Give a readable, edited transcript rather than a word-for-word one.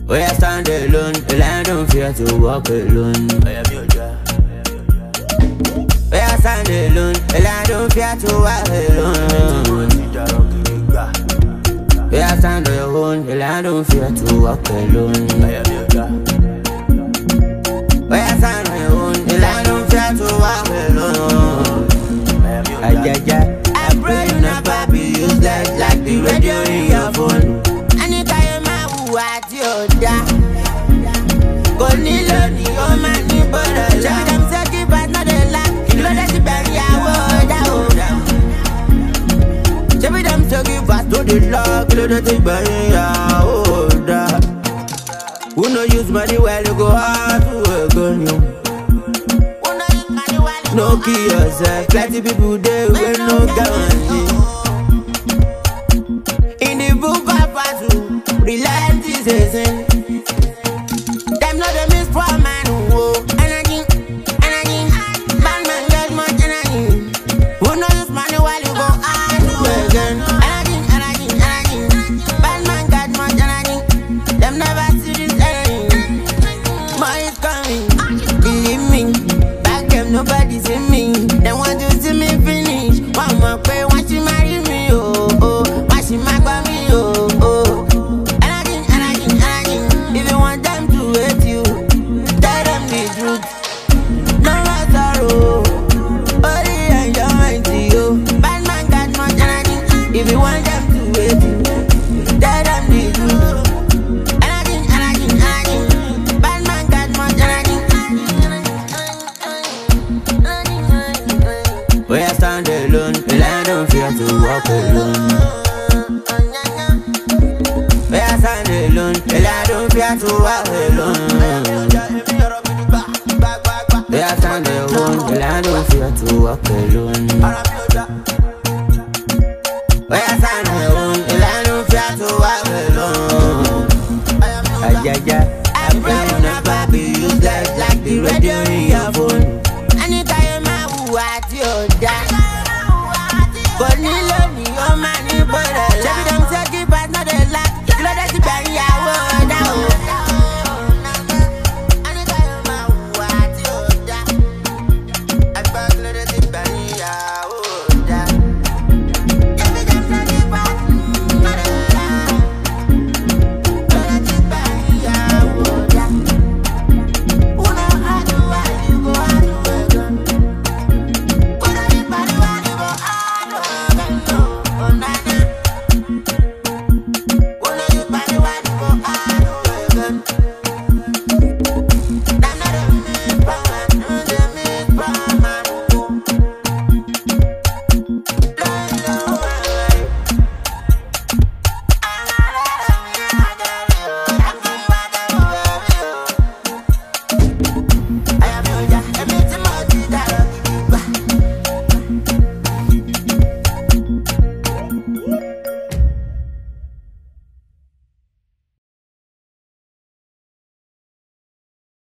Where I stand alone, the land don't fear to walk alone. Where I stand alone, the land don't fear to walk alone. Where I stand alone, the land don't fear to walk alone. Where I stand alone, the land don't fear to walk alone. I pray you never be useless like the radio in your phone. Anytime I watch you die, go nilo ni o ma ni bora la. Show them say keep us not the lack. You know that you bury our down. Show them say give us to the luck. You know that you bury our down. Who no use money while you go hard to work on you? No kill yourself, plenty people there with no guarantee. In the book of Azu, reality is a sin. Them know they miss for a man who energy, bad man get much energy. Who know use money while you go hard to again? Energy, bad man got much energy. Them never see this energy. More is coming, believe me. Nobody see me, they want to see me finish. One more pay, why she marry me, oh, oh. Why she marry me, oh, oh. Energy, if you want them to hate you, tell them the truth. No more sorrow, only enjoyment to you. Bad man got much energy, if you want them to hate you, tell them the truth. Energy, bad man got much energy. Where I stand alone, the land don't fear to walk alone. Where I stand alone, the land don't fear to walk alone. Where I stand alone, the land don't fear to walk alone.